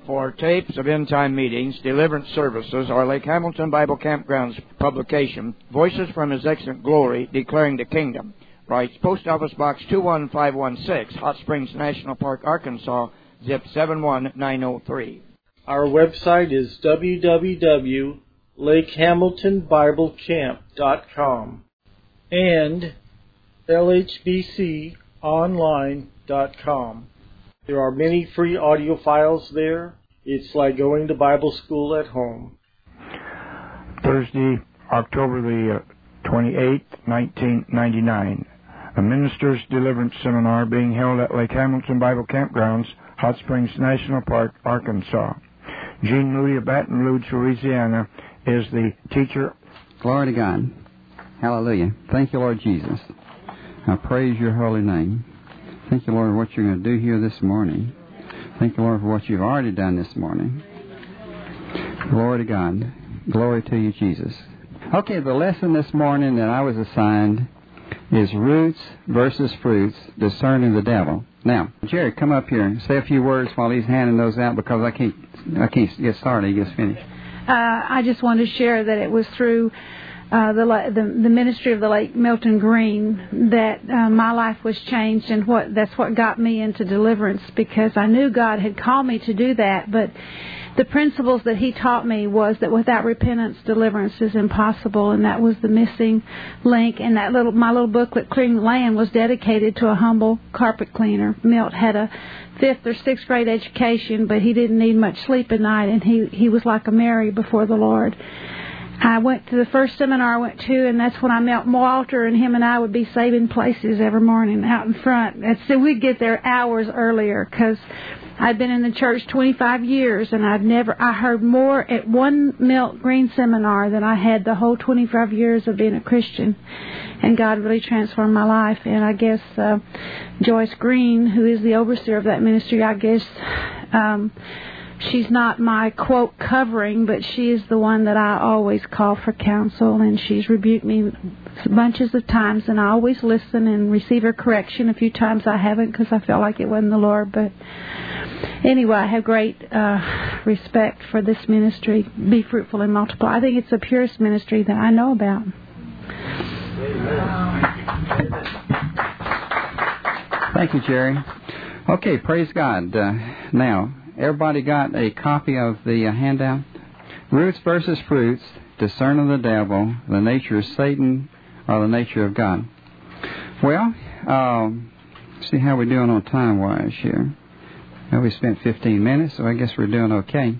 for tapes of end-time meetings, deliverance services, or Lake Hamilton Bible Campground's publication, Voices from His Excellent Glory, Declaring the Kingdom. Writes Post Office Box 21516, Hot Springs National Park, Arkansas, zip 71903. Our website is www.lakehamiltonbiblecamp.com and lhbconline.com. There are many free audio files there. It's like going to Bible school at home. Thursday, October the 28th, 1999. A Minister's Deliverance Seminar being held at Lake Hamilton Bible Campgrounds, Hot Springs National Park, Arkansas. Gene Moody of Baton Rouge, Louisiana, is the teacher. Glory to God. Hallelujah. Thank you, Lord Jesus. I praise your holy name. Thank you, Lord, for what you're going to do here this morning. Thank you, Lord, for what you've already done this morning. Glory to God. Glory to you, Jesus. Okay, the lesson this morning that I was assigned is Roots versus Fruits, Discerning the Devil. Now, Jerry, come up here and say a few words while he's handing those out because I can't get started. He gets finished. I just wanted to share that it was through the ministry of the late Milton Green that my life was changed, and that's what got me into deliverance, because I knew God had called me to do that, but the principles that he taught me was that without repentance, deliverance is impossible, and that was the missing link. And my little booklet, Clearing the Land, was dedicated to a humble carpet cleaner. Milt had a 5th or 6th grade education, but he didn't need much sleep at night, and he was like a Mary before the Lord. I went to the first seminar I went to, and that's when I met Walter, and him and I would be saving places every morning out in front. And so we'd get there hours earlier because I'd been in the church 25 years, and I heard more at one Milt Green seminar than I had the whole 25 years of being a Christian. And God really transformed my life. And I guess Joyce Green, who is the overseer of that ministry, I guess she's not my, quote, covering, but she is the one that I always call for counsel, and she's rebuked me bunches of times, and I always listen and receive her correction. A few times I haven't because I felt like it wasn't the Lord, but anyway, I have great respect for this ministry, Be Fruitful and Multiply. I think it's the purest ministry that I know about. Thank you, Jerry. Okay, praise God. Now, everybody got a copy of the handout? Roots versus Fruits, Discerning the Devil, the nature of Satan, or the nature of God. Well, see how we're doing on time-wise here. Well, we spent 15 minutes, so I guess we're doing okay.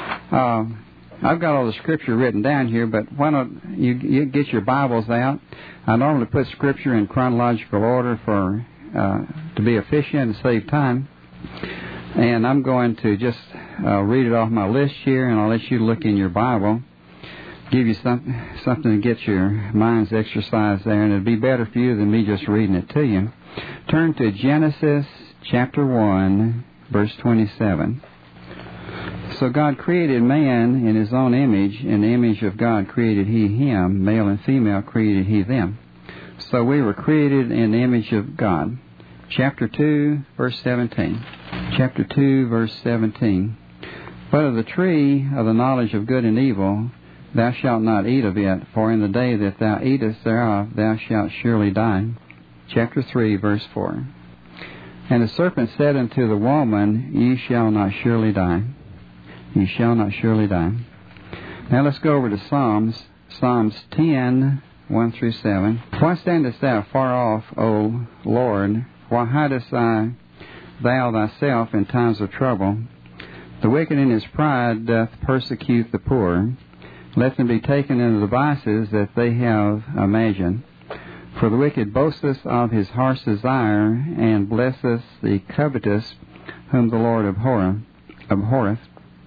I've got all the Scripture written down here, but why don't you get your Bibles out? I normally put Scripture in chronological order for to be efficient and save time. And I'm going to just read it off my list here, and I'll let you look in your Bible, give you something to get your mind's exercise there, and it'll be better for you than me just reading it to you. Turn to Genesis chapter 1, verse 27. So God created man in his own image. In the image of God created he him. Male and female created he them. So we were created in the image of God. Chapter 2, verse 17. Chapter 2, verse 17. But of the tree of the knowledge of good and evil, thou shalt not eat of it, for in the day that thou eatest thereof, thou shalt surely die. Chapter 3, verse 4. And the serpent said unto the woman, Ye shall not surely die. Ye shall not surely die. Now let's go over to Psalms 10, 1 through 7. Why standest thou far off, O Lord? Why hidest thou thyself in times of trouble? The wicked in his pride doth persecute the poor. Let them be taken into the vices that they have imagined. For the wicked boasteth of his heart's desire, and blesseth the covetous, whom the Lord abhorreth.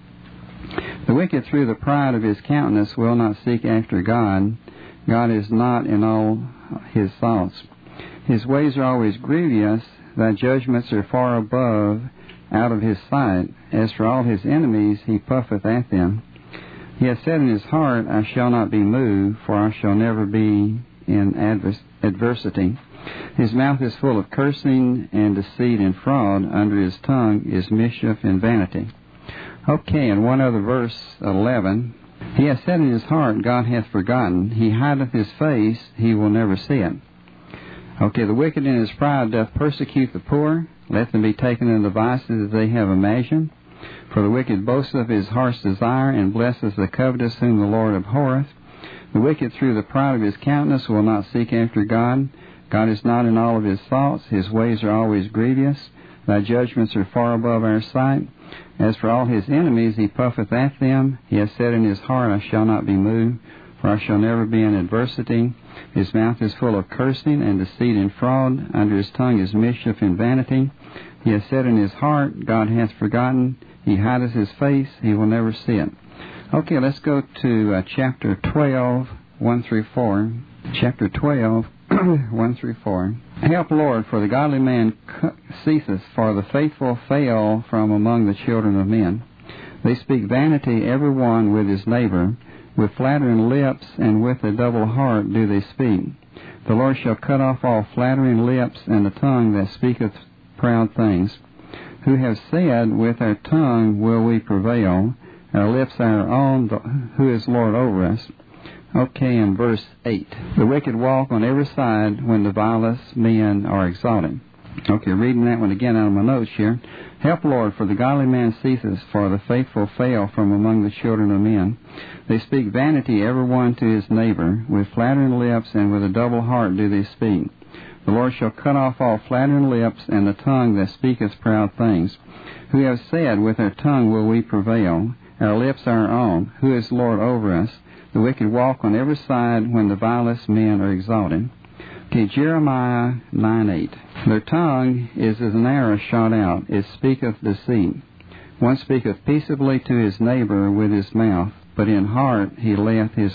The wicked through the pride of his countenance will not seek after God. God is not in all his thoughts. His ways are always grievous. Thy judgments are far above out of his sight. As for all his enemies, he puffeth at them. He hath said in his heart, I shall not be moved, for I shall never be in adversity. His mouth is full of cursing and deceit and fraud. Under his tongue is mischief and vanity. Okay, and one other verse, 11. He hath said in his heart, God hath forgotten. He hideth his face, he will never see it. Okay, the wicked in his pride doth persecute the poor. Let them be taken in the vices that they have imagined. For the wicked boasteth of his heart's desire, and blesseth the covetous whom the Lord abhorreth. The wicked through the pride of his countenance will not seek after God. God is not in all of his thoughts. His ways are always grievous. Thy judgments are far above our sight. As for all his enemies, he puffeth at them. He hath said in his heart, I shall not be moved, for I shall never be in adversity. His mouth is full of cursing and deceit and fraud. Under his tongue is mischief and vanity. He hath said in his heart, God hath forgotten. He hideth his face, he will never see it. Okay, let's go to chapter 12, 1 through 4. Chapter 12, 1 through 4. Help, Lord, for the godly man ceaseth, for the faithful fail from among the children of men. They speak vanity every one with his neighbor. With flattering lips and with a double heart do they speak. The Lord shall cut off all flattering lips and the tongue that speaketh proud things. Who have said, with our tongue will we prevail, our lips our own, who is Lord over us. Okay, in verse 8. The wicked walk on every side when the vilest men are exalted. Okay, reading that one again out of my notes here. Help, Lord, for the godly man ceases, for the faithful fail from among the children of men. They speak vanity every one to his neighbor. With flattering lips and with a double heart do they speak. The Lord shall cut off all flattering lips and the tongue that speaketh proud things. Who have said, with our tongue will we prevail, our lips our own, who is Lord over us. The wicked walk on every side when the vilest men are exalted. Okay, Jeremiah 9:8. Their tongue is as an arrow shot out, it speaketh deceit. One speaketh peaceably to his neighbor with his mouth, but in heart he layeth his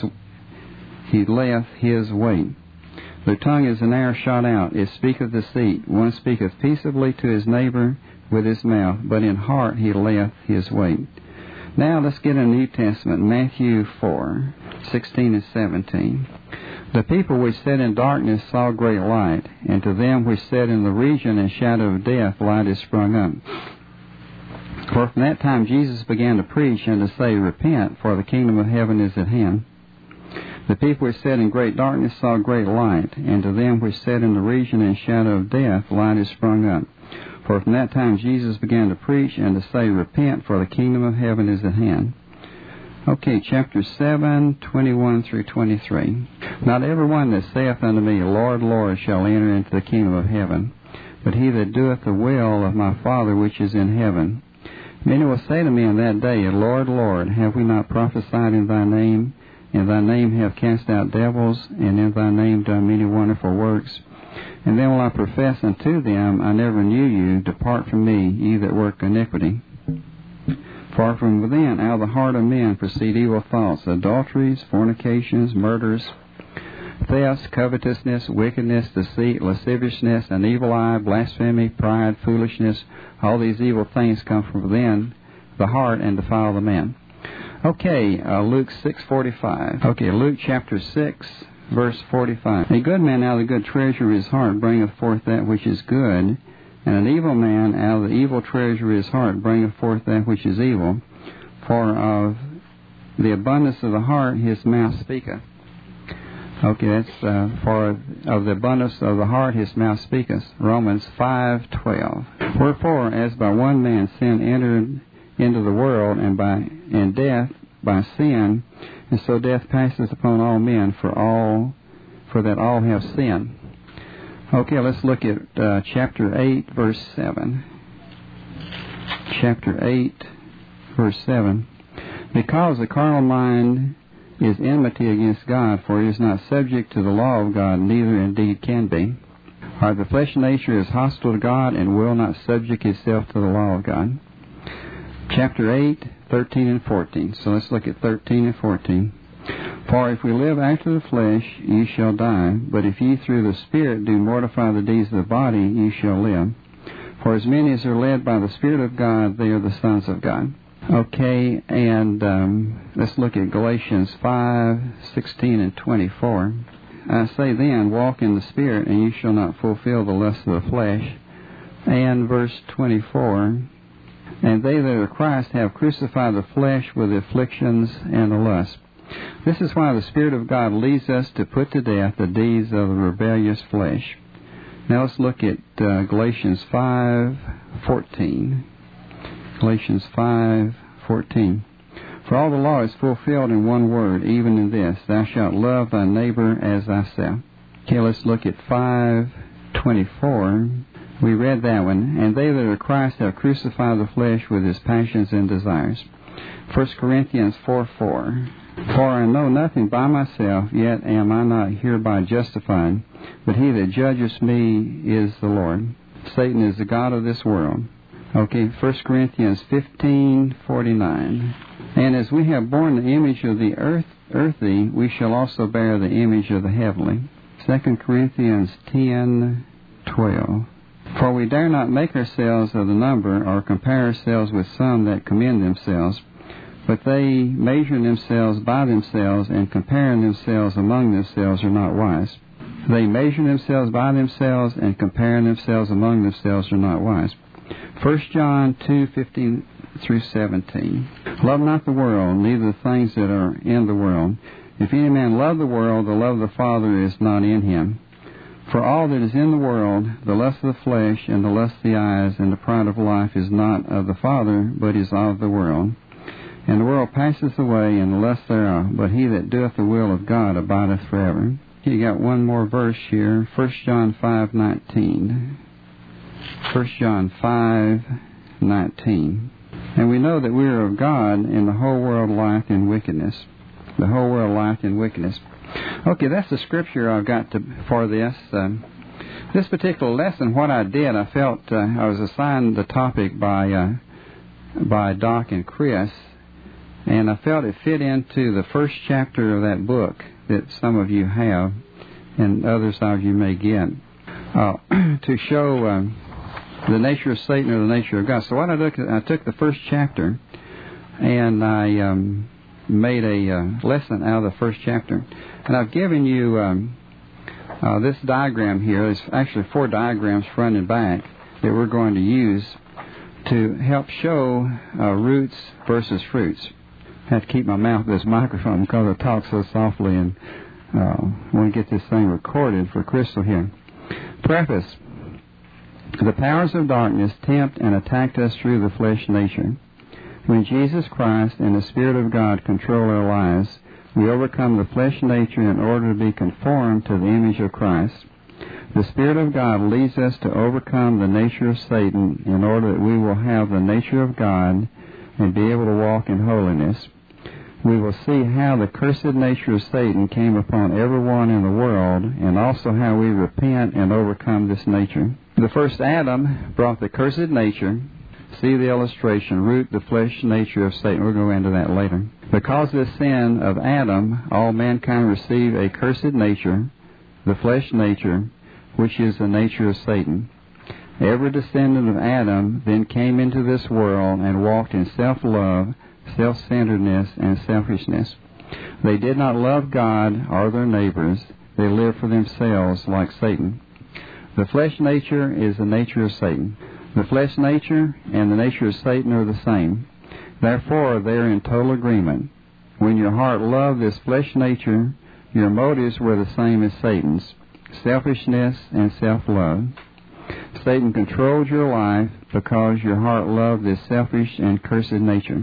way. Their tongue is an arrow shot out, it speaketh deceit. One speaketh peaceably to his neighbor with his mouth, but in heart he layeth his way. Now let's get in the New Testament, Matthew 4, 16 and 17. The people which sat in darkness saw great light, and to them which sat in the region and shadow of death light is sprung up. For from that time Jesus began to preach and to say, Repent, for the kingdom of heaven is at hand. The people which sat in great darkness saw great light, and to them which sat in the region and shadow of death light is sprung up. For from that time Jesus began to preach and to say, Repent, for the kingdom of heaven is at hand. Okay, chapter 7, 21 through 23. Not every one that saith unto me, Lord, Lord, shall enter into the kingdom of heaven, but he that doeth the will of my Father which is in heaven. Many will say to me in that day, Lord, Lord, have we not prophesied in thy name? In thy name have cast out devils, and in thy name done many wonderful works. And then will I profess unto them, I never knew you. Depart from me, ye that work iniquity. For from within, out of the heart of men, proceed evil thoughts, adulteries, fornications, murders, thefts, covetousness, wickedness, deceit, lasciviousness, an evil eye, blasphemy, pride, foolishness. All these evil things come from within the heart and defile the man. Okay, Luke 6:45. Okay, Luke chapter 6, verse 45. A good man out of the good treasure of his heart bringeth forth that which is good, and an evil man out of the evil treasure of his heart bringeth forth that which is evil. For of the abundance of the heart his mouth speaketh. Okay, that's for of the abundance of the heart his mouth speaketh. Romans 5:12. Wherefore, as by one man sin entered into the world, and death by sin, and so death passeth upon all men, for that all have sinned. Okay, let's look at chapter 8, verse 7. Chapter 8, verse 7. Because the carnal mind is enmity against God, for it is not subject to the law of God, neither indeed can be. For the flesh nature is hostile to God, and will not subject itself to the law of God. Chapter 8, 13 and 14. So let's look at 13 and 14. For if we live after the flesh, ye shall die. But if ye through the Spirit do mortify the deeds of the body, ye shall live. For as many as are led by the Spirit of God, they are the sons of God. Okay, and let's look at Galatians 5, 16 and 24. I say then, walk in the Spirit, and ye shall not fulfill the lust of the flesh. And verse 24, And they that are Christ have crucified the flesh with the afflictions and the lusts. This is why the Spirit of God leads us to put to death the deeds of the rebellious flesh. Now let's look at Galatians 5:14. Galatians 5:14. For all the law is fulfilled in one word, even in this, thou shalt love thy neighbor as thyself. Okay, let's look at 5:24. We read that one. And they that are Christ have crucified the flesh with his passions and desires. 1 Corinthians 4:4. For I know nothing by myself, yet am I not hereby justified, but he that judges me is the Lord. Satan is the god of this world. Okay, 1 Corinthians 15:49. And as we have borne the image of the earthy, we shall also bear the image of the heavenly. 2 Corinthians 10:12. For we dare not make ourselves of the number, or compare ourselves with some that commend themselves, but they measuring themselves by themselves and comparing themselves among themselves are not wise. They measure themselves by themselves and comparing themselves among themselves are not wise. 1 John 2:15 through 17. Love not the world, neither the things that are in the world. If any man love the world, the love of the Father is not in him. For all that is in the world, the lust of the flesh, and the lust of the eyes, and the pride of life is not of the Father, but is of the world. And the world passeth away, and the lust thereof, but he that doeth the will of God abideth forever. You got one more verse here, 1 John 5:19. 1 John 5:19. And we know that we are of God, and the whole world lieth in wickedness. The whole world lieth in wickedness. Okay, that's the scripture I've got for this. This particular lesson, what I did, I felt I was assigned the topic by Doc and Chris, and I felt it fit into the first chapter of that book that some of you have, and others of you may get, to show the nature of Satan or the nature of God. So what I took the first chapter, and I made a lesson out of the first chapter. And I've given you this diagram here. There's actually 4 diagrams front and back that we're going to use to help show roots versus fruits. I have to keep my mouth to this microphone because I talk so softly, and I want to get this thing recorded for Crystal here. Preface. The powers of darkness tempt and attack us through the flesh nature. When Jesus Christ and the Spirit of God control our lives, we overcome the flesh nature in order to be conformed to the image of Christ. The Spirit of God leads us to overcome the nature of Satan in order that we will have the nature of God and be able to walk in holiness. We will see how the cursed nature of Satan came upon everyone in the world, and also how we repent and overcome this nature. The first Adam brought the cursed nature. See the illustration, root the flesh nature of Satan. We'll go into that later. Because of the sin of Adam, all mankind received a cursed nature, the flesh nature, which is the nature of Satan. Every descendant of Adam then came into this world and walked in self-love, self-centeredness, and selfishness. They did not love God or their neighbors. They lived for themselves like Satan. The flesh nature is the nature of Satan. The flesh nature and the nature of Satan are the same. Therefore, they are in total agreement. When your heart loved this flesh nature, your motives were the same as Satan's, selfishness and self-love. Satan controlled your life because your heart loved this selfish and cursed nature.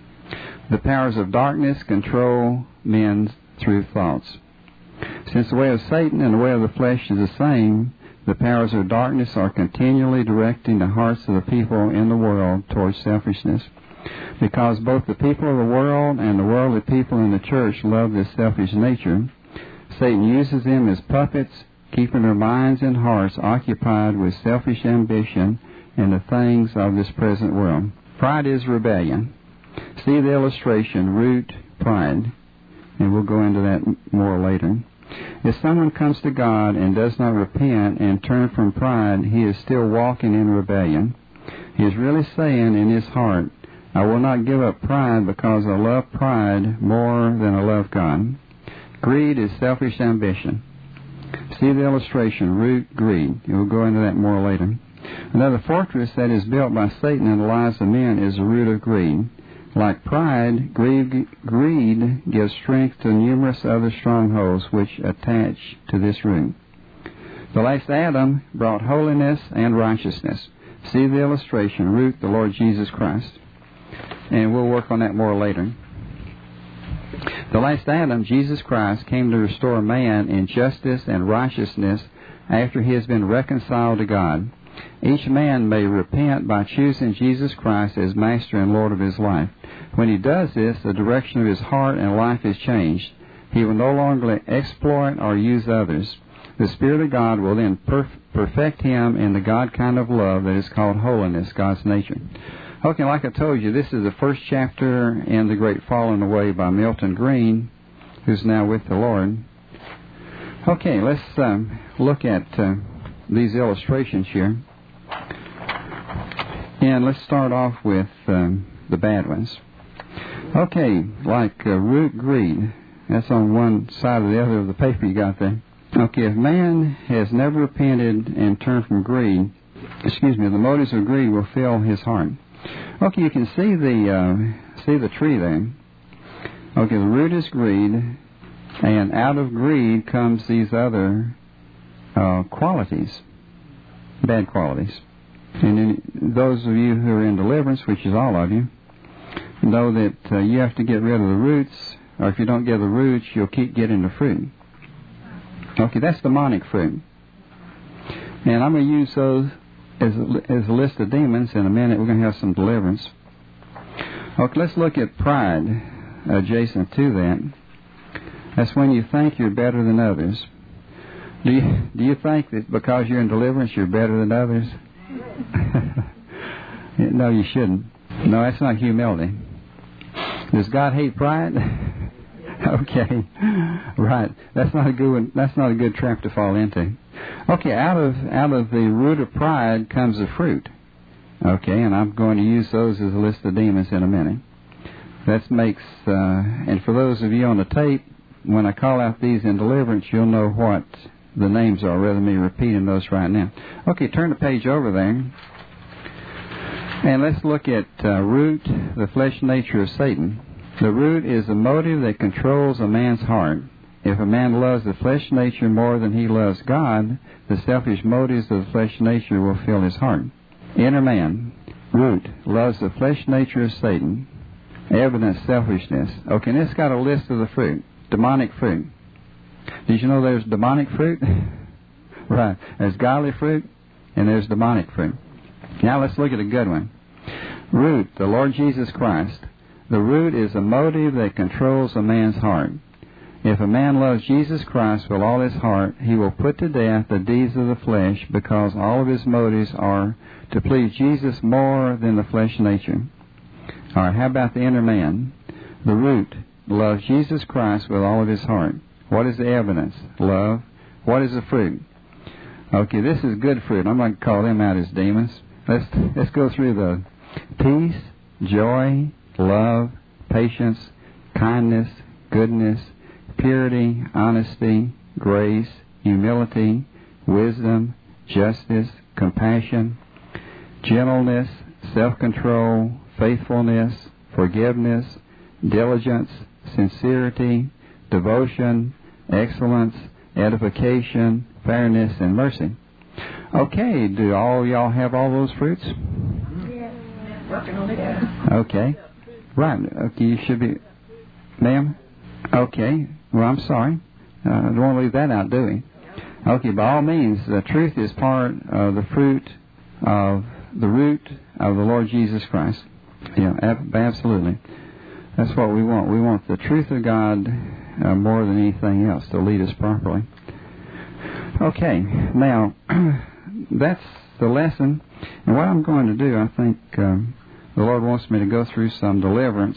The powers of darkness control men through thoughts. Since the way of Satan and the way of the flesh is the same, the powers of darkness are continually directing the hearts of the people in the world towards selfishness. Because both the people of the world and the worldly people in the church love this selfish nature, Satan uses them as puppets, keeping their minds and hearts occupied with selfish ambition and the things of this present world. Pride is rebellion. See the illustration, root, pride. And we'll go into that more later. If someone comes to God and does not repent and turn from pride, he is still walking in rebellion. He is really saying in his heart, I will not give up pride because I love pride more than I love God. Greed is selfish ambition. See the illustration, root, greed. We'll go into that more later. Another fortress that is built by Satan in the lives of men is the root of greed. Like pride, greed gives strength to numerous other strongholds which attach to this root. The last Adam brought holiness and righteousness. See the illustration, root, the Lord Jesus Christ. And we'll work on that more later. The last Adam, Jesus Christ, came to restore man in justice and righteousness after he has been reconciled to God. Each man may repent by choosing Jesus Christ as Master and Lord of his life. When he does this, the direction of his heart and life is changed. He will no longer exploit or use others. The Spirit of God will then perfect him in the God kind of love that is called holiness, God's nature. Okay, like I told you, this is the first chapter in The Great Falling Away by Milton Green, who's now with the Lord. Okay, let's look at these illustrations here. And let's start off with the bad ones. Okay, like root greed. That's on one side or the other of the paper you got there. Okay, if man has never repented and turned from greed, the motives of greed will fill his heart. Okay, you can see the tree there. Okay, the root is greed, and out of greed comes these other qualities, bad qualities. And then those of you who are in deliverance, which is all of you, know that you have to get rid of the roots, or if you don't get the roots, you'll keep getting the fruit. Okay, that's demonic fruit. And I'm going to use those as a list of demons. In a minute, we're going to have some deliverance. Okay, let's look at pride adjacent to that. That's when you think you're better than others. Do you think that because you're in deliverance, you're better than others? No, you shouldn't. No, that's not humility. Does God hate pride? Okay, right. That's not a good one. That's not a good trap to fall into. Okay, out of the root of pride comes the fruit. Okay, and I'm going to use those as a list of demons in a minute. That makes, and for those of you on the tape, when I call out these in deliverance, you'll know what the names are, rather than me repeating those right now. Okay, turn the page over there. And let's look at root, the flesh nature of Satan. The root is the motive that controls a man's heart. If a man loves the flesh nature more than he loves God, the selfish motives of the flesh nature will fill his heart. Inner man, root, loves the flesh nature of Satan. Evidence, selfishness. Okay, and it's got a list of the fruit. Demonic fruit. Did you know there's demonic fruit? Right. There's godly fruit, and there's demonic fruit. Now let's look at a good one. Root, the Lord Jesus Christ. The root is a motive that controls a man's heart. If a man loves Jesus Christ with all his heart, he will put to death the deeds of the flesh, because all of his motives are to please Jesus more than the flesh nature. All right, how about the inner man? The root loves Jesus Christ with all of his heart. What is the evidence? Love. What is the fruit? Okay, this is good fruit. I'm going to call them out as demons. Let's go through the peace, joy, love, patience, kindness, goodness, purity, honesty, grace, humility, wisdom, justice, compassion, gentleness, self-control, faithfulness, forgiveness, diligence, sincerity, devotion, excellence, edification, fairness, and mercy. Okay, do all y'all have all those fruits? Yes. Working on it. Okay. Right. Okay, you should be... Ma'am? Okay. Well, I'm sorry. I don't want to leave that out, do we? Okay, by all means, the truth is part of the fruit of the root of the Lord Jesus Christ. Yeah, absolutely. That's what we want. We want the truth of God more than anything else to lead us properly. Okay, now, that's the lesson. And what I'm going to do, I think the Lord wants me to go through some deliverance.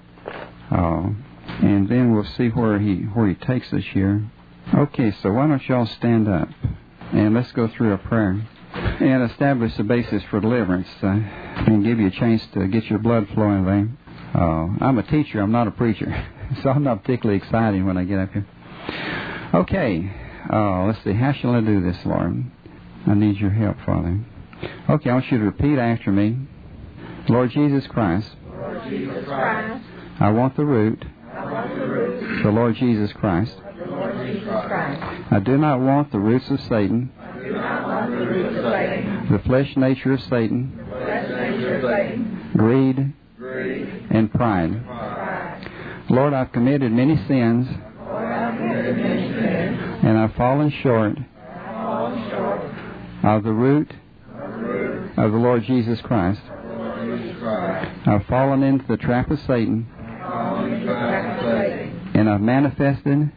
And then we'll see where he takes us here. Okay, so why don't y'all stand up and let's go through a prayer and establish the basis for deliverance and give you a chance to get your blood flowing there. I'm a teacher, I'm not a preacher, so I'm not particularly excited when I get up here. Okay, let's see, how shall I do this, Lord? I need your help, Father. Okay, I want you to repeat after me. Lord Jesus Christ, Lord Jesus Christ, I want the root, the Lord Jesus Christ. the Lord Jesus Christ. I do not want the roots of Satan, I do not want the roots of Satan, the flesh nature of Satan, the flesh nature of Satan, greed, greed, and pride. pride. Lord, I've committed many sins, Lord, I've committed many sins, and I've fallen short I've fallen short of the root of the root of the Lord Jesus Christ. of the Lord Jesus Christ. I've fallen into the trap of Satan, I've fallen into the trap of Satan, and I've manifested and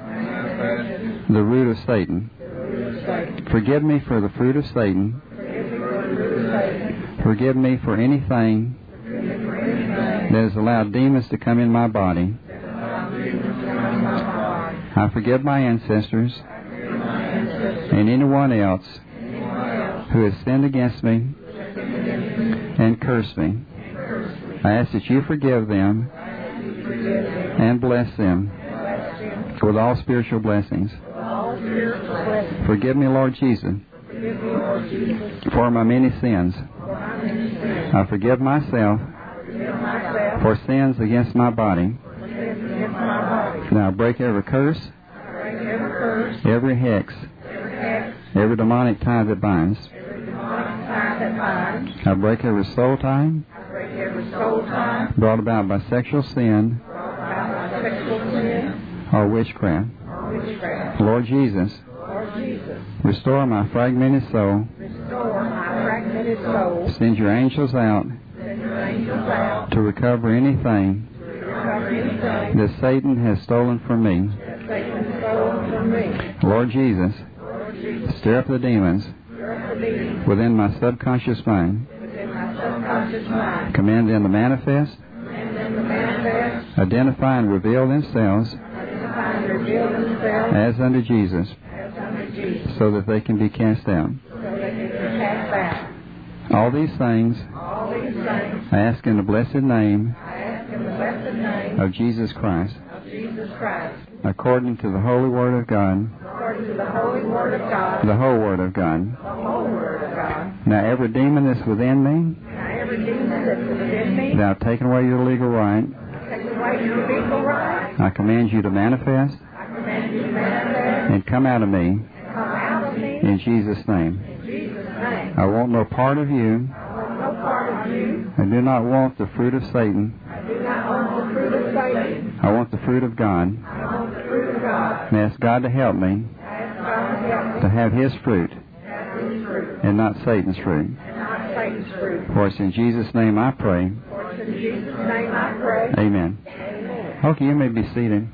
manifested the root of Satan. the root of Satan. Forgive me for the fruit of Satan. Forgive me for the root of Satan. Forgive me for anything Forgive me for anything that has allowed demons to come in my body. that allowed demons to come in my body. I forgive my ancestors I forgive my ancestors and anyone else and anyone else who has sinned against me who has sinned against me and cursed me. and cursed me. I ask that you forgive them I ask you to forgive them and bless them and bless them with all spiritual blessings. with all spiritual blessings. Forgive me, Lord Jesus, Forgive me, Lord Jesus, for my many sins. for my many sins. I forgive myself I forgive myself for sins against my body. for sins against my body. Now I break every curse, I break every curse, every hex, every hex, every demonic tie that binds. every demonic tie that binds. I break every soul tie I break every soul tie brought about by sexual sin brought about by sexual sin or witchcraft. or witchcraft. Lord Jesus, Lord Jesus, restore my fragmented soul. restore my fragmented soul. Send your angels out Send your angels out to recover anything to recover anything that Satan has stolen from me. that Satan has stolen from me. Lord Jesus, Lord Jesus, stir up the demons stir up the demons within my subconscious mind. within my subconscious mind. Command them to manifest, Command them to manifest, identify and reveal themselves identify and reveal themselves as unto Jesus, as unto Jesus, so that they can be cast out. so that they can be cast out. All these things All these things I ask in the blessed name I ask in the blessed name of Jesus Christ, of Jesus Christ, according to the holy word of God, according to the holy word of God, the whole word of God. the whole word of God. Now every demon that's within me, Now every demon that's within me, that I've taken away your legal right, take away your legal right. I command you to manifest I command you to manifest and come out of me and come out of me in Jesus' name. in Jesus' name. I want no part of you. I want no part of you. I do not want the fruit of Satan. I do not want the fruit of Satan. I want the fruit of God. I want the fruit of God. And ask God to help me I ask God to help me to have His fruit to have His fruit and not Satan's fruit. and not Satan's fruit. For it's in Jesus' name I pray. For it's in Jesus' name I pray. Amen. Amen. Okay, you may be seated.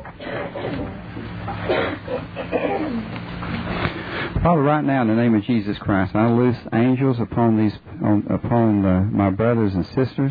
Father, right now in the name of Jesus Christ, I loose angels upon my brothers and sisters.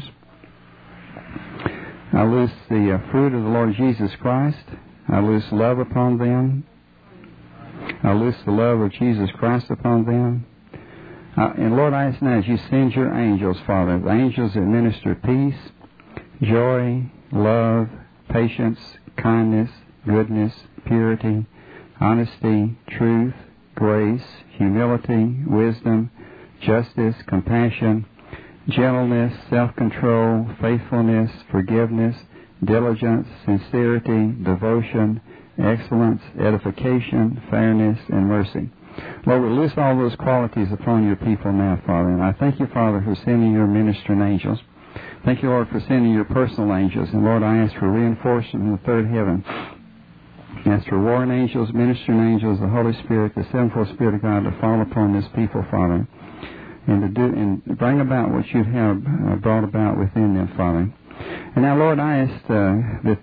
I loose the fruit of the Lord Jesus Christ. I loose love upon them. I loose the love of Jesus Christ upon them. And Lord, I ask now as you send your angels, Father, the angels that minister peace, joy, love, patience, kindness, goodness, purity, honesty, truth, grace, humility, wisdom, justice, compassion, gentleness, self-control, faithfulness, forgiveness, diligence, sincerity, devotion, excellence, edification, fairness, and mercy. Lord, we loose all those qualities upon your people now, Father. And I thank you, Father, for sending your ministering angels. Thank you, Lord, for sending your personal angels. And Lord, I ask for reinforcement in the third heaven. I ask for warring angels, ministering angels, the Holy Spirit, the sevenfold Spirit of God to fall upon this people, Father, and to do and bring about what you have brought about within them, Father. And now, Lord, I ask that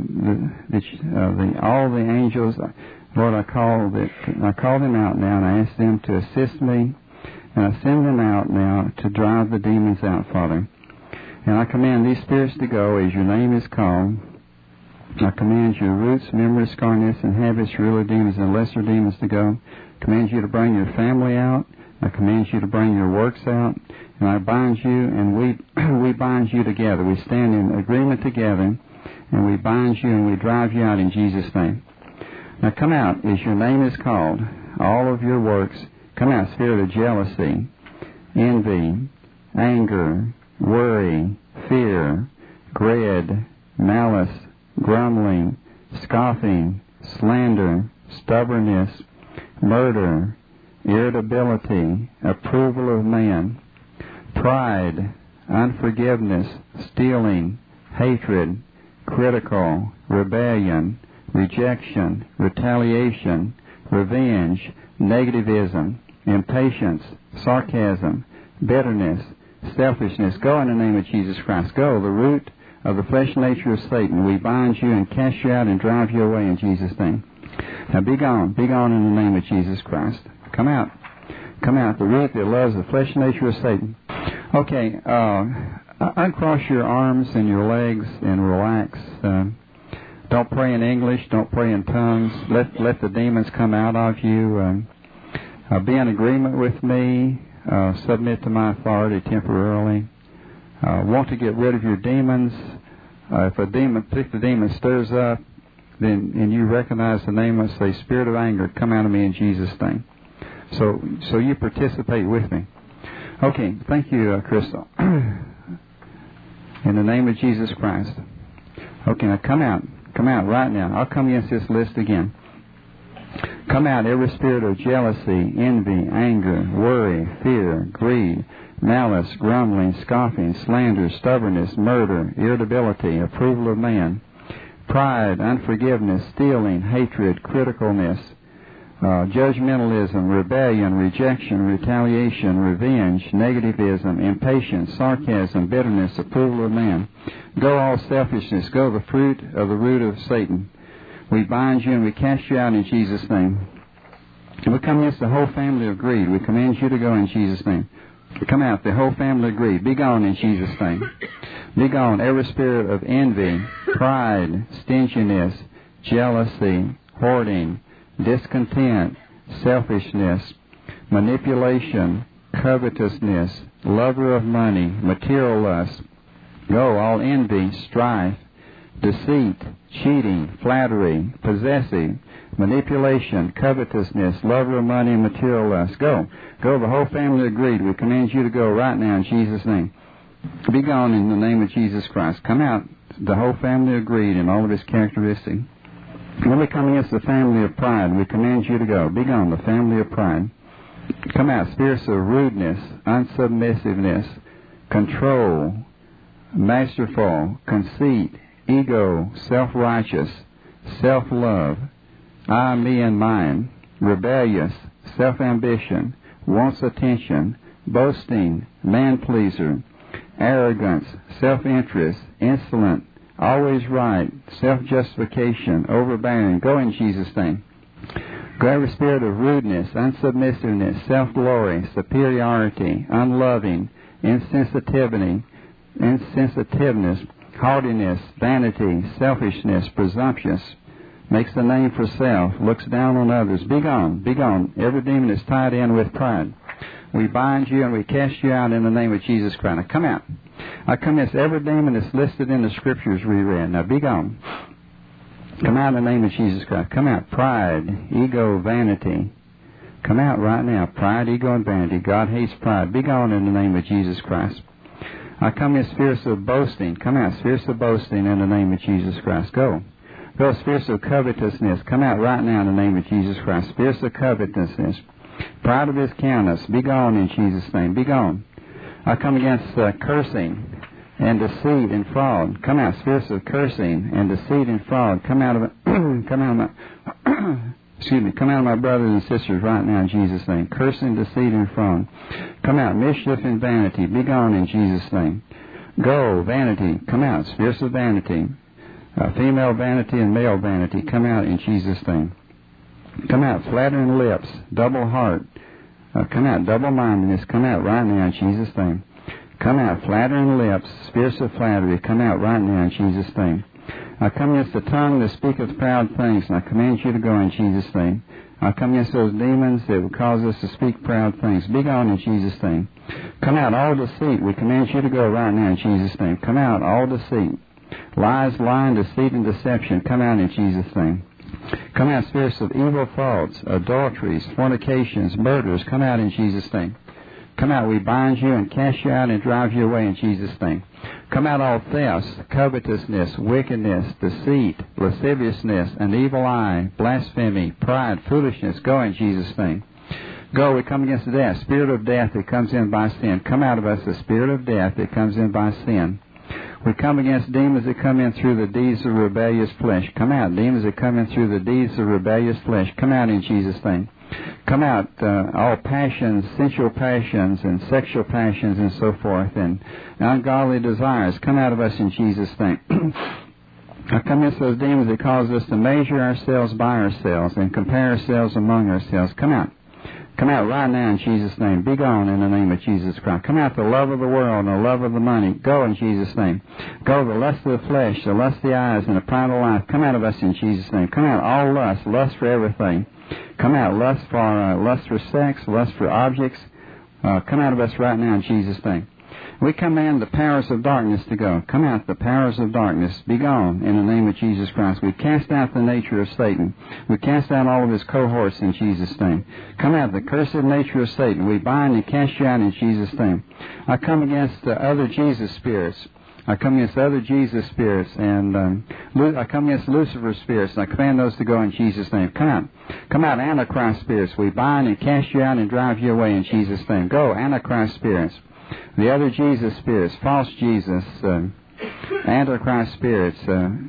all the angels, Lord, I call them out now, and I ask them to assist me, and I send them out now to drive the demons out, Father. And I command these spirits to go as your name is called. I command your roots, memories, scarness, and habits, ruler demons and lesser demons to go. I command you to bring your family out. I command you to bring your works out. And I bind you, and we bind you together. We stand in agreement together, and we bind you, and we drive you out in Jesus' name. Now come out as your name is called. All of your works. Come out, spirit of jealousy, envy, anger, worry, fear, dread, malice, grumbling, scoffing, slander, stubbornness, murder, irritability, approval of man, pride, unforgiveness, stealing, hatred, critical, rebellion, rejection, retaliation, revenge, negativism, impatience, sarcasm, bitterness, selfishness. Go in the name of Jesus Christ. Go, the root of the flesh nature of Satan. We bind you and cast you out and drive you away in Jesus' name. Now be gone in the name of Jesus Christ. Come out. Come out, the root that loves the flesh nature of Satan. Okay, uncross your arms and your legs and relax. Don't pray in English. Don't pray in tongues. Let the demons come out of you. Be in agreement with me. Submit to my authority temporarily. Want to get rid of your demons. If the demon stirs up, and you recognize the name and say, Spirit of anger, come out of me in Jesus' name. So you participate with me. Okay, thank you, Crystal. In the name of Jesus Christ. Okay, now come out right now. I'll come against this list again. Come out every spirit of jealousy, envy, anger, worry, fear, greed, malice, grumbling, scoffing, slander, stubbornness, murder, irritability, approval of man, pride, unforgiveness, stealing, hatred, criticalness, judgmentalism, rebellion, rejection, retaliation, revenge, negativism, impatience, sarcasm, bitterness, approval of man. Go all selfishness. Go the fruit of the root of Satan. We bind you and we cast you out in Jesus' name. And we come against the whole family of greed. We command you to go in Jesus' name. Come out, the whole family of greed. Be gone in Jesus' name. Be gone, every spirit of envy, pride, stinginess, jealousy, hoarding, discontent, selfishness, manipulation, covetousness, lover of money, material lust. Go, all envy, strife, deceit, cheating, flattery, possessive, manipulation, covetousness, lover of money, and material lust. Go, the whole family of greed. We command you to go right now in Jesus' name. Be gone in the name of Jesus Christ. Come out, the whole family of greed and all of its characteristics. When we come against the family of pride, we command you to go. Be gone, the family of pride. Come out, spirits of rudeness, unsubmissiveness, control, masterful, conceit, ego, self-righteous, self-love, I, me, and mine, rebellious, self-ambition, wants attention, boasting, man-pleaser, arrogance, self-interest, insolent, always right, self-justification, overbearing. Go in Jesus' name. Go every spirit of rudeness, unsubmissiveness, self-glory, superiority, unloving, insensitiveness, haughtiness, vanity, selfishness, presumptuous, makes a name for self, looks down on others. Be gone, be gone. Every demon is tied in with pride. We bind you and we cast you out in the name of Jesus Christ. Now come out. I come against every demon that's listed in the scriptures we read. Now be gone. Come out in the name of Jesus Christ. Come out. Pride, ego, vanity. Come out right now. Pride, ego, and vanity. God hates pride. Be gone in the name of Jesus Christ. I come against spirits of boasting. Come out. Spirits of boasting in the name of Jesus Christ. Go. Go, spirits of covetousness. Come out right now in the name of Jesus Christ. Spirits of covetousness. Pride of his countenance. Be gone in Jesus' name. Be gone. I come against cursing and deceit and fraud. Come out, spirits of cursing and deceit and fraud. Come out of come out of my brothers and sisters right now in Jesus' name. Cursing, deceit, and fraud. Come out, mischief and vanity. Be gone in Jesus' name. Go, vanity. Come out, spirits of vanity. Female vanity and male vanity. Come out in Jesus' name. Come out, flattering lips, double heart. Come out, double-mindedness. Come out right now in Jesus' name. Come out, flattering lips, spirits of flattery. Come out right now in Jesus' name. I come against the tongue that speaketh proud things, and I command you to go in Jesus' name. I come against those demons that would cause us to speak proud things. Be gone in Jesus' name. Come out, all deceit. We command you to go right now in Jesus' name. Come out, all deceit. Lies, lying, deceit, and deception. Come out in Jesus' name. Come out, spirits of evil thoughts, adulteries, fornications, murders. Come out in Jesus' name. Come out, we bind you and cast you out and drive you away in Jesus' name. Come out all thefts, covetousness, wickedness, deceit, lasciviousness, an evil eye, blasphemy, pride, foolishness. Go in Jesus' name. Go, we come against death, spirit of death that comes in by sin. Come out of us, the spirit of death that comes in by sin. We come against demons that come in through the deeds of rebellious flesh. Come out, demons that come in through the deeds of rebellious flesh. Come out in Jesus' name. Come out, all passions, sensual passions, and sexual passions, and so forth, and ungodly desires. Come out of us in Jesus' name. I come against those demons that cause us to measure ourselves by ourselves and compare ourselves among ourselves. Come out. Come out right now in Jesus' name. Be gone in the name of Jesus Christ. Come out the love of the world and the love of the money. Go in Jesus' name. Go the lust of the flesh, the lust of the eyes, and the pride of life. Come out of us in Jesus' name. Come out all lust for everything. Come out lust for sex, lust for objects. Come out of us right now in Jesus' name. We command the powers of darkness to go. Come out, the powers of darkness. Be gone in the name of Jesus Christ. We cast out the nature of Satan. We cast out all of his cohorts in Jesus' name. Come out, the cursed nature of Satan. We bind and cast you out in Jesus' name. I come against the other Jesus spirits. I come against other Jesus spirits, and I come against Lucifer spirits, and I command those to go in Jesus' name. Come out. Come out, Antichrist spirits. We bind and cast you out and drive you away in Jesus' name. Go, Antichrist spirits. The other Jesus spirits, false Jesus, Antichrist spirits,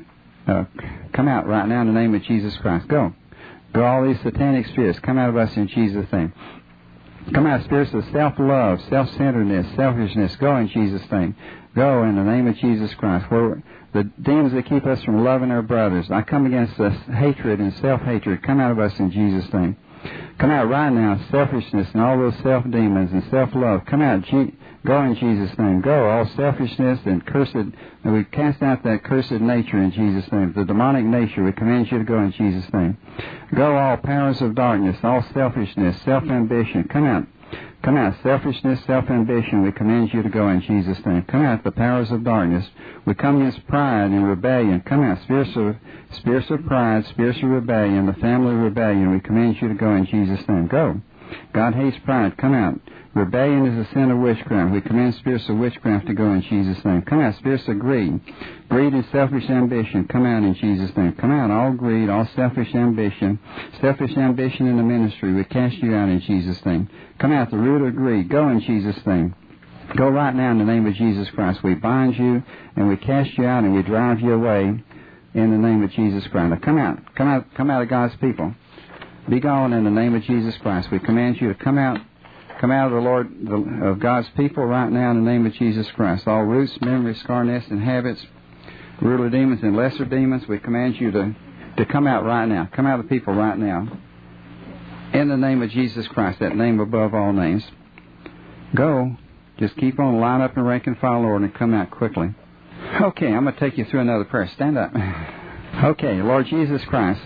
come out right now in the name of Jesus Christ. Go. Go, all these satanic spirits. Come out of us in Jesus' name. Come out, spirits of self-love, self-centeredness, selfishness. Go in Jesus' name. Go in the name of Jesus Christ. Where the demons that keep us from loving our brothers. I come against this hatred and self-hatred. Come out of us in Jesus' name. Come out right now, selfishness and all those self-demons and self-love. Come out, go in Jesus' name. Go, all selfishness and cursed, and we cast out that cursed nature in Jesus' name. The demonic nature, we command you to go in Jesus' name. Go, all powers of darkness, all selfishness, self-ambition. Come out. Come out, selfishness, self-ambition. We command you to go in Jesus' name. Come out, the powers of darkness. We come against pride and rebellion. Come out, spirits of pride, spirits of rebellion, the family of rebellion. We command you to go in Jesus' name. Go. God hates pride. Come out. Rebellion is a sin of witchcraft. We command spirits of witchcraft to go in Jesus' name. Come out, spirits of greed. Greed and selfish ambition. Come out in Jesus' name. Come out, all greed, all selfish ambition. Selfish ambition in the ministry. We cast you out in Jesus' name. Come out, the root of greed. Go in Jesus' name. Go right now in the name of Jesus Christ. We bind you and we cast you out and we drive you away in the name of Jesus Christ. Now come out. Come out of God's people. Be gone in the name of Jesus Christ. We command you to come out. Come out of the Lord, of God's people right now in the name of Jesus Christ. All roots, memories, scar nests, and habits, ruler demons and lesser demons, we command you to come out right now. Come out of the people right now. In the name of Jesus Christ, that name above all names. Go. Just keep on, line up in rank and file order and come out quickly. Okay, I'm going to take you through another prayer. Stand up. Okay, Lord Jesus Christ,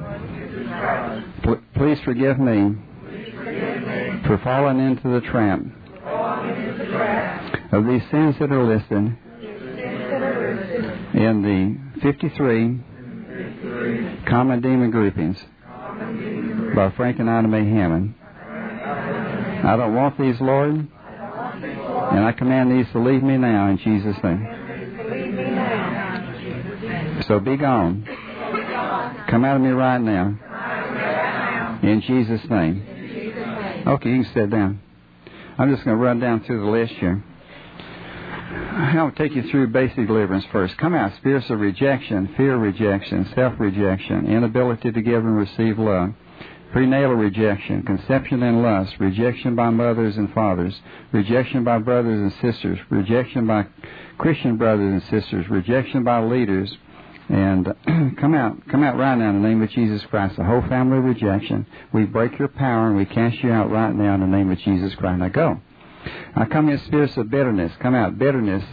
please forgive me for falling into the trap of these sins that are listed in the 53 common demon groupings by Frank and Ida Mae Hammond. I don't want these, Lord, and I command these to leave me now in Jesus' name. So be gone. Come out of me right now in Jesus' name. Okay, you can sit down. I'm just going to run down through the list here. I'll take you through basic deliverance first. Come out, spirits of rejection, fear of rejection, self-rejection, inability to give and receive love, prenatal rejection, conception and lust, rejection by mothers and fathers, rejection by brothers and sisters, rejection by Christian brothers and sisters, rejection by leaders, and come out right now in the name of Jesus Christ. The whole family of rejection. We break your power and we cast you out right now in the name of Jesus Christ. Now go. I come in spirits of bitterness. Come out, bitterness,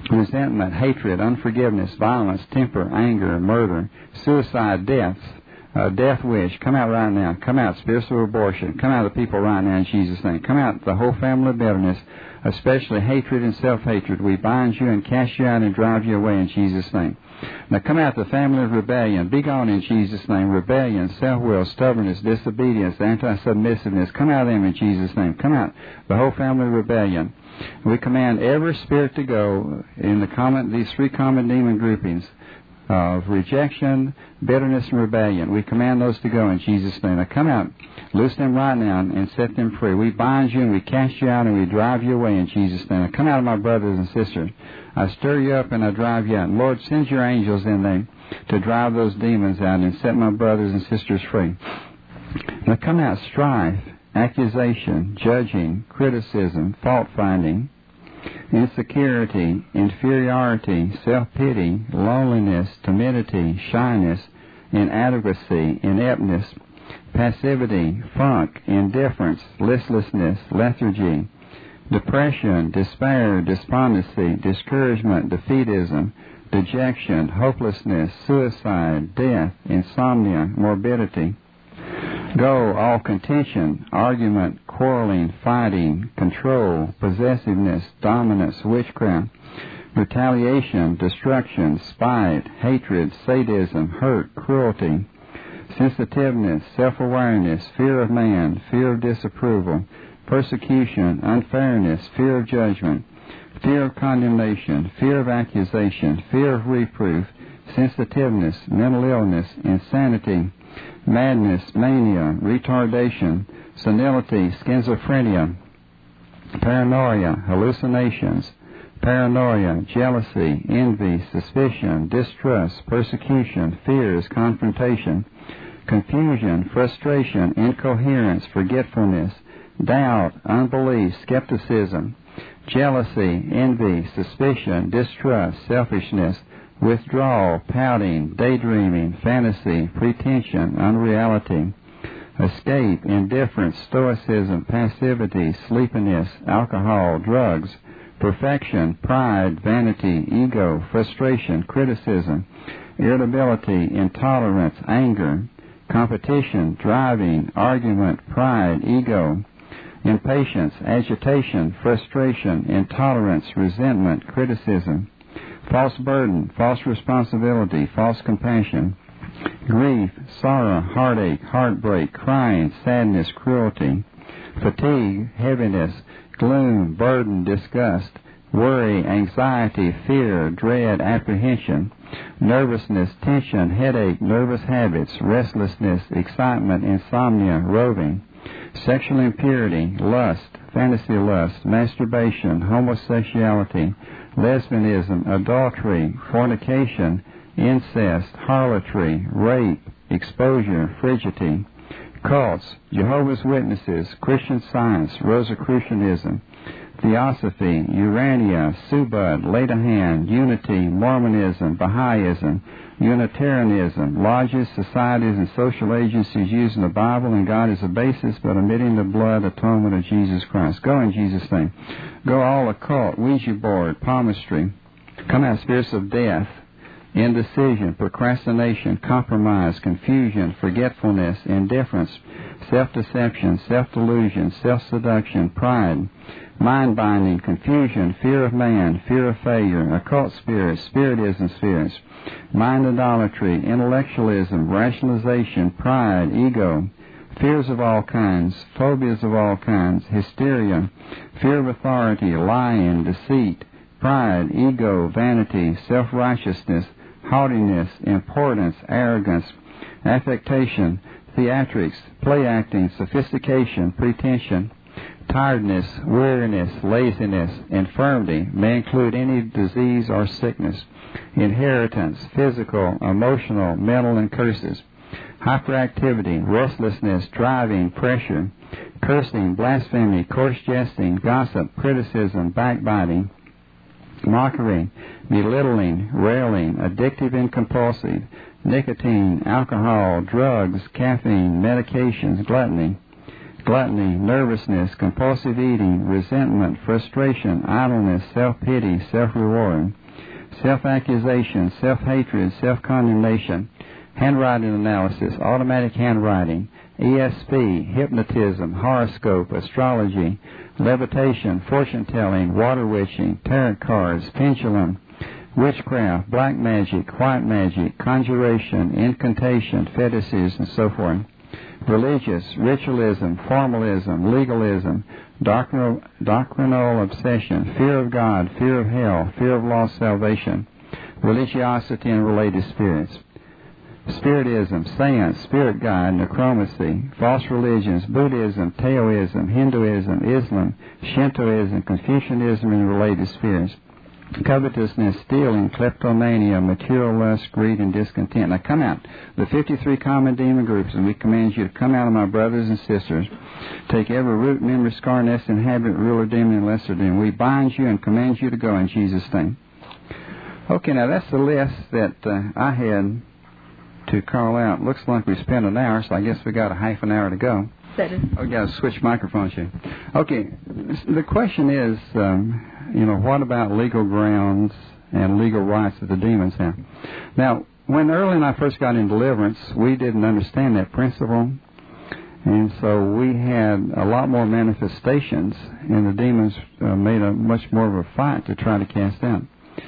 resentment, hatred, unforgiveness, violence, temper, anger, murder, suicide, deaths, death wish, come out right now. Come out spiritual abortion. Come out of the people right now in Jesus' name. Come out the whole family of bitterness, especially hatred and self-hatred. We bind you and cast you out and drive you away in Jesus' name. Now come out the family of rebellion. Be gone in Jesus' name. Rebellion, self-will, stubbornness, disobedience, anti-submissiveness. Come out of them in Jesus' name. Come out the whole family of rebellion. We command every spirit to go in these three common demon groupings of rejection, bitterness, and rebellion. We command those to go in Jesus' name. Now come out, loose them right now, and set them free. We bind you and we cast you out and we drive you away in Jesus' name. Now come out, my brothers and sisters. I stir you up and I drive you out. Lord, send your angels in there to drive those demons out and set my brothers and sisters free. Now come out, strife, accusation, judging, criticism, fault-finding, insecurity, inferiority, self-pity, loneliness, timidity, shyness, inadequacy, ineptness, passivity, funk, indifference, listlessness, lethargy, depression, despair, despondency, discouragement, defeatism, dejection, hopelessness, suicide, death, insomnia, morbidity. Go, all contention, argument, quarreling, fighting, control, possessiveness, dominance, witchcraft, retaliation, destruction, spite, hatred, sadism, hurt, cruelty, sensitiveness, self-awareness, fear of man, fear of disapproval, persecution, unfairness, fear of judgment, fear of condemnation, fear of accusation, fear of reproof, sensitiveness, mental illness, insanity, madness, mania, retardation, senility, schizophrenia, paranoia, hallucinations, paranoia, jealousy, envy, suspicion, distrust, persecution, fears, confrontation, confusion, frustration, incoherence, forgetfulness, doubt, unbelief, skepticism, jealousy, envy, suspicion, distrust, selfishness, withdrawal, pouting, daydreaming, fantasy, pretension, unreality, escape, indifference, stoicism, passivity, sleepiness, alcohol, drugs, perfection, pride, vanity, ego, frustration, criticism, irritability, intolerance, anger, competition, driving, argument, pride, ego, impatience, agitation, frustration, intolerance, resentment, criticism, false burden, false responsibility, false compassion, grief, sorrow, heartache, heartbreak, crying, sadness, cruelty, fatigue, heaviness, gloom, burden, disgust, worry, anxiety, fear, dread, apprehension, nervousness, tension, headache, nervous habits, restlessness, excitement, insomnia, roving, sexual impurity, lust, fantasy lust, masturbation, homosexuality, lesbianism, adultery, fornication, incest, harlotry, rape, exposure, frigidity, cults, Jehovah's Witnesses, Christian Science, Rosicrucianism, Theosophy, Urania, Subud, Ladahan, Unity, Mormonism, Baha'ism, Unitarianism, lodges, societies, and social agencies using the Bible and God as a basis, but omitting the blood atonement of Jesus Christ. Go in Jesus' name. Go all occult, Ouija board, palmistry. Come out spirits of death, indecision, procrastination, compromise, confusion, forgetfulness, indifference, self-deception, self-delusion, self-seduction, pride, mind-binding, confusion, fear of man, fear of failure, occult spirits, spiritism spirits, mind idolatry, intellectualism, rationalization, pride, ego, fears of all kinds, phobias of all kinds, hysteria, fear of authority, lying, deceit, pride, ego, vanity, self-righteousness, haughtiness, importance, arrogance, affectation, theatrics, play acting, sophistication, pretension, tiredness, weariness, laziness, infirmity, may include any disease or sickness, inheritance, physical, emotional, mental, and curses, hyperactivity, restlessness, driving, pressure, cursing, blasphemy, coarse jesting, gossip, criticism, backbiting, mockery, belittling, railing, addictive and compulsive, nicotine, alcohol, drugs, caffeine, medications, gluttony, nervousness, compulsive eating, resentment, frustration, idleness, self-pity, self-reward, self-accusation, self-hatred, self-condemnation, handwriting analysis, automatic handwriting, ESP, hypnotism, horoscope, astrology, levitation, fortune-telling, water witching, tarot cards, pendulum, witchcraft, black magic, white magic, conjuration, incantation, fetishes, and so forth. Religious, ritualism, formalism, legalism, doctrinal obsession, fear of God, fear of hell, fear of lost salvation, religiosity and related spirits. Spiritism, seance, spirit guide, necromancy, false religions, Buddhism, Taoism, Hinduism, Islam, Shintoism, Confucianism, and related spirits. Covetousness, stealing, kleptomania, material lust, greed, and discontent. Now come out. The 53 common demon groups, and we command you to come out of my brothers and sisters. Take every root, memory, scar, nest, inhabitant, ruler, demon, and lesser demon. We bind you and command you to go in Jesus' name. Okay, now that's the list that I had to call out. Looks like we spent an hour, so I guess we got a half an hour to go. We got to switch microphones here. Okay, the question is, what about legal grounds and legal rights that the demons have? Now, when Earl and I first got in deliverance, we didn't understand that principle, and so we had a lot more manifestations, and the demons made a much more of a fight to try to cast out.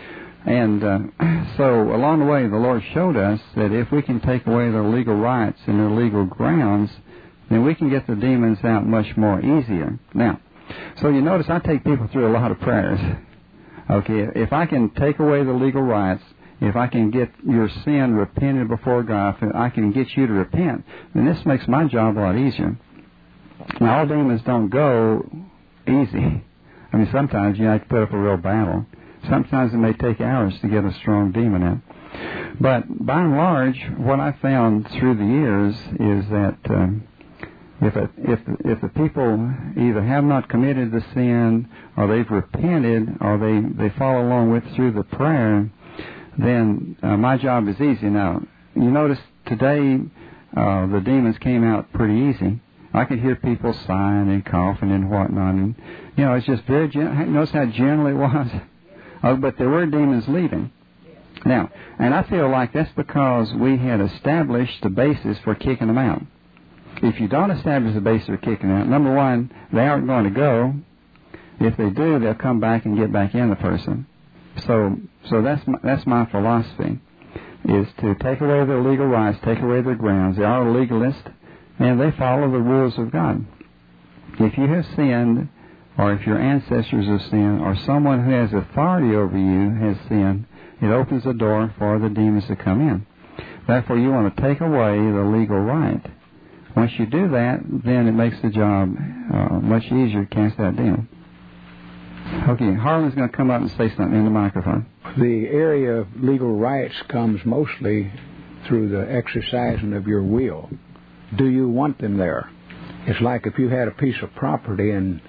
And so along the way, the Lord showed us that if we can take away their legal rights and their legal grounds, then we can get the demons out much more easier. Now, so you notice I take people through a lot of prayers. Okay, if I can take away the legal rights, if I can get your sin repented before God, if I can get you to repent, then this makes my job a lot easier. Now, all demons don't go easy. I mean, sometimes you have to put up a real battle. Sometimes it may take hours to get a strong demon out. But by and large, what I found through the years is that if the people either have not committed the sin, or they've repented, or they follow along with through the prayer, then my job is easy. Now, you notice today the demons came out pretty easy. I could hear people sighing and coughing and whatnot, and it's just very gentle. Notice how gentle it was. But there were demons leaving. Now, and I feel like that's because we had established the basis for kicking them out. If you don't establish the basis for kicking them out, number one, they aren't going to go. If they do, they'll come back and get back in the person. So that's my philosophy, is to take away their legal rights, take away their grounds. They are legalists, and they follow the rules of God. If you have sinned, or if your ancestors have sinned, or someone who has authority over you has sinned, it opens the door for the demons to come in. Therefore, you want to take away the legal right. Once you do that, then it makes the job much easier to cast that demon. Okay, Harlan's going to come up and say something in the microphone. The area of legal rights comes mostly through the exercising of your will. Do you want them there? It's like if you had a piece of property and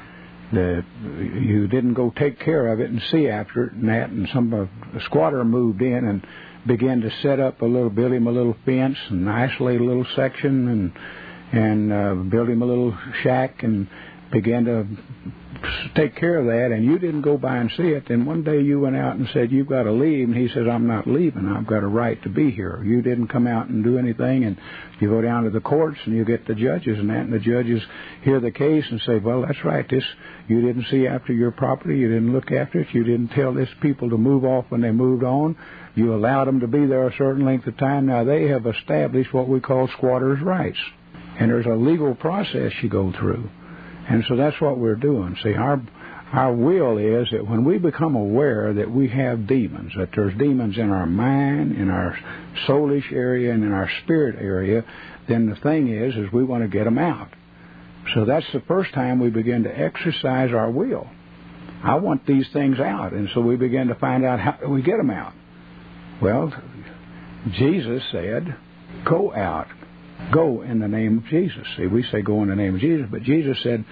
you didn't go take care of it and see after it, and some squatter moved in and began to set up build him a little fence and isolate a little section and build him a little shack and began to take care of that, and you didn't go by and see it, then one day you went out and said, you've got to leave, and he says, I'm not leaving, I've got a right to be here. You didn't come out and do anything, and you go down to the courts and you get the judges and the judges hear the case and say, well, that's right, you didn't see after your property, you didn't look after it, you didn't tell this people to move off when they moved on, you allowed them to be there a certain length of time. Now they have established what we call squatters' rights, and there's a legal process you go through. And so that's what we're doing. See, our will is that when we become aware that we have demons, that there's demons in our mind, in our soulish area, and in our spirit area, then the thing is we want to get them out. So that's the first time we begin to exercise our will. I want these things out, and so we begin to find out how do we get them out. Well, Jesus said, go out. Go in the name of Jesus. See, we say go in the name of Jesus, but Jesus said,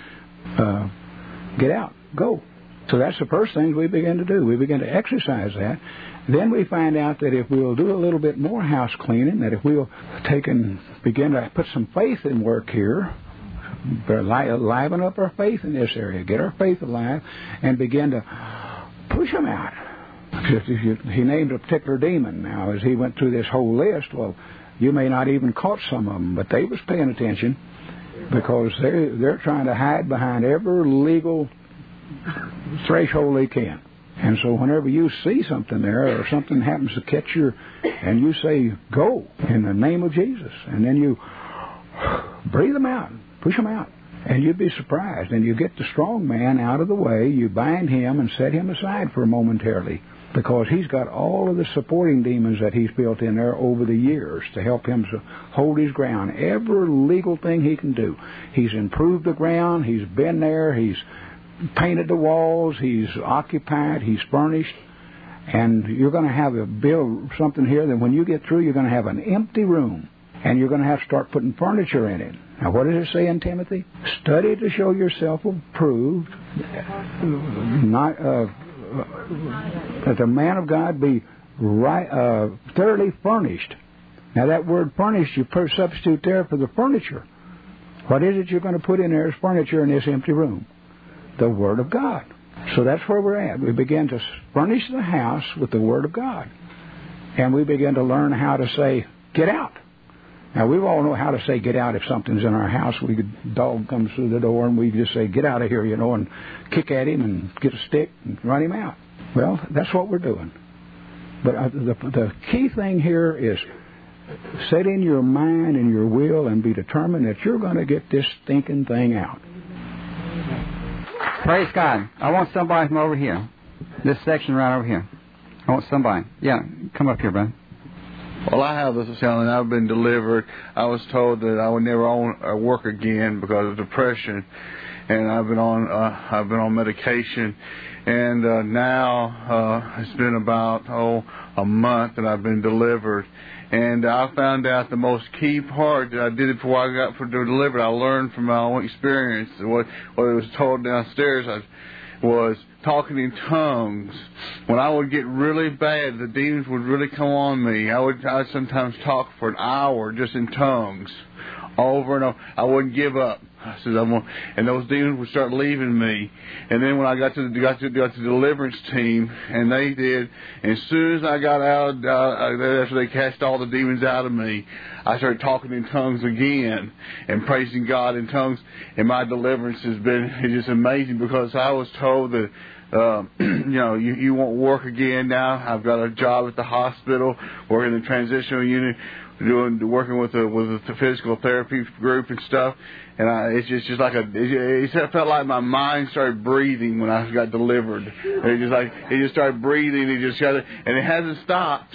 get out, go. So that's the first thing we begin to do. We begin to exercise that. Then we find out that if we'll do a little bit more house cleaning, that if we'll take and begin to put some faith in work here, liven up our faith in this area, get our faith alive, and begin to push them out. He named a particular demon. Now, as he went through this whole list, well, you may not even caught some of them, but they was paying attention because they're trying to hide behind every legal threshold they can. And so whenever you see something there or something happens to catch and you say, go, in the name of Jesus, and then you breathe them out, push them out, and you'd be surprised. And you get the strong man out of the way, you bind him and set him aside for momentarily, because he's got all of the supporting demons that he's built in there over the years to help him to hold his ground. Every legal thing he can do. He's improved the ground, he's been there, he's painted the walls, he's occupied, he's furnished, and you're going to have to build something here that when you get through, you're going to have an empty room, and you're going to have to start putting furniture in it. Now, what does it say in Timothy? Study to show yourself approved, that the man of God be thoroughly furnished. Now, that word furnished, you substitute there for the furniture. What is it you're going to put in there as furniture in this empty room? The Word of God. So that's where we're at. We begin to furnish the house with the Word of God. And we begin to learn how to say, get out. Now, we all know how to say get out if something's in our house. Dog comes through the door and we just say, get out of here, and kick at him and get a stick and run him out. Well, that's what we're doing. But the key thing here is set in your mind and your will and be determined that you're going to get this stinking thing out. Praise God. I want somebody from over here. This section right over here. I want somebody. Yeah, come up here, brother. Well, I have this challenge. I've been delivered. I was told that I would never work again because of depression, and I've been on medication, and now it's been about a month that I've been delivered. And I found out the most key part that I did it before I got delivered. I learned from my own experience what it was told downstairs. Was talking in tongues. When I would get really bad, the demons would really come on me. I would sometimes talk for an hour just in tongues, over and over. I wouldn't give up. I said, and those demons would start leaving me. And then when I got to the deliverance team, and they did, and as soon as I got out, after they cast all the demons out of me, I started talking in tongues again and praising God in tongues. And my deliverance has been just amazing, because I was told that you won't work again now. I've got a job at the hospital, working in the transitional unit, working with the physical therapy group and stuff. And it felt like my mind started breathing when I got delivered. It just started breathing. And it hasn't stopped.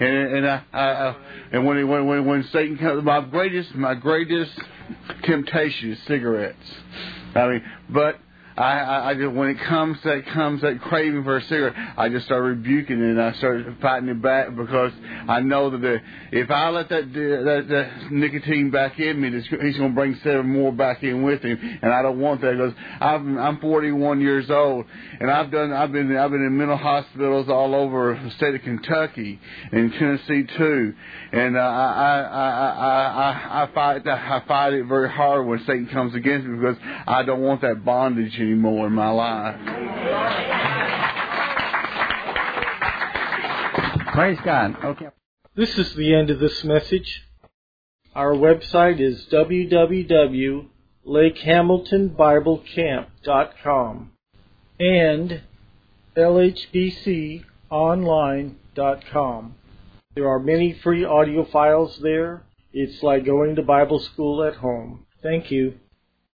And when Satan comes, my greatest temptation is cigarettes. But I just, when it comes that craving for a cigarette, I just start rebuking it, and I start fighting it back, because I know that if I let that nicotine back in me, he's going to bring 7 more back in with him, and I don't want that, because I'm 41 years old, and I've been in mental hospitals all over the state of Kentucky and Tennessee too, and I fight it very hard when Satan comes against me, because I don't want that bondage anymore in my life. Praise God. Okay. This is the end of this message. Our website is www.lakehamiltonbiblecamp.com and lhbconline.com. There are many free audio files there. It's like going to Bible school at home. Thank you.